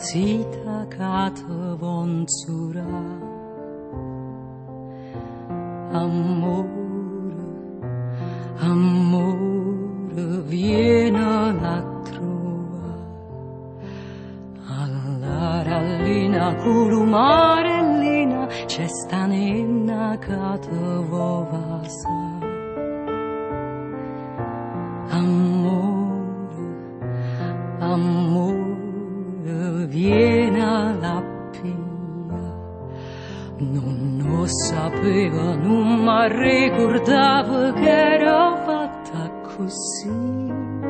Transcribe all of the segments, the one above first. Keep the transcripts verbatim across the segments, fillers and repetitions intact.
zita cata vonzura. Amore, amore, vieni la trova. Alla rallina culumarellina c'è sta nenna cata vovasa. Amore, amore, vieni alla pia. Non lo sapeva, non mi ricordava che era fatta così.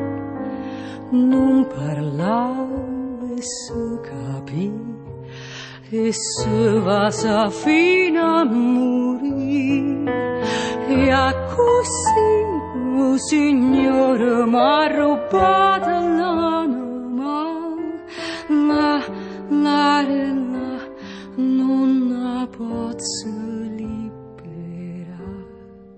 Non parlava e si capì e si va fino a morire. E a così o Signore m'ha rubato l'anima, la, la, la, non la posso liberare.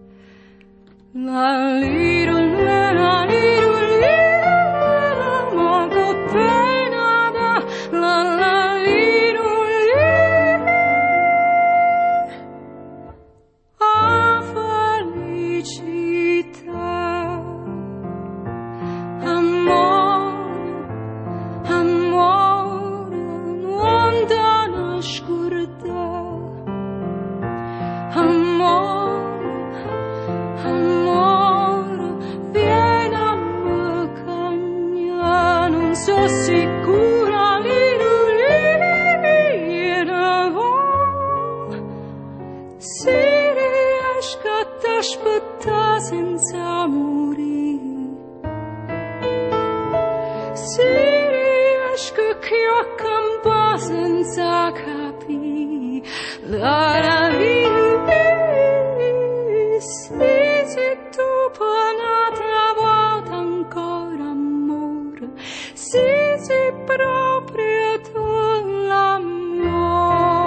La lira, la lira, lira, ma che pena da, la, la lira, lira, a felicità. Amore, amore, non da nascondere. Amore, amore, vieni a me cagna, non so sicura se riesco a t'aspettare senza morire. Se riesco che ho campa senza capire la ragione, se tu puoi un'altra volta ancora amore, se sei proprio tu l'amore.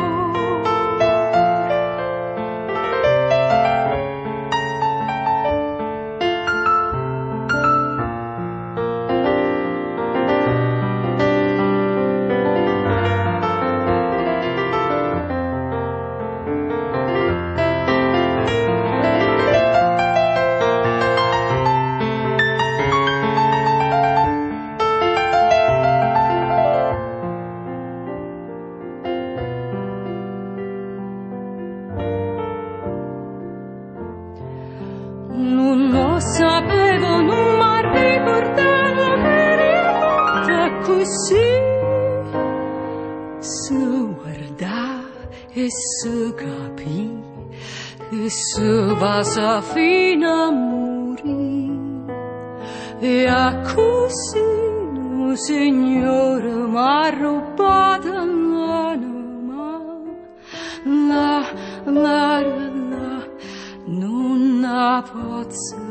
Non lo sapevo, non mi ricordavo che era fatta così. Si guardà e si capì e si va fino a morire. E a così il Signore m'ha rubato l'anima, la, la, la, non la posso